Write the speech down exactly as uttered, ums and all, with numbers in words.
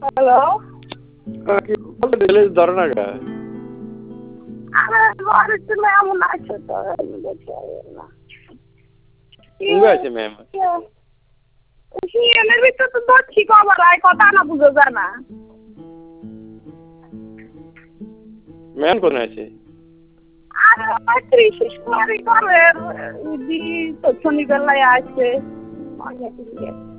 hello কি বলতে দিলে ধরে না গা আরে বাড়িতে এমন আছে তো আমি দেখি না উঙ্গে আছে ম্যাম এর ভিতরে তো ধরছি কবার আয় কথা না বুঝো জানা ম্যাম কোন আছে আর ত্রিশ কুমারী ঘরের দি তো শনিবেলায় আছে অনেক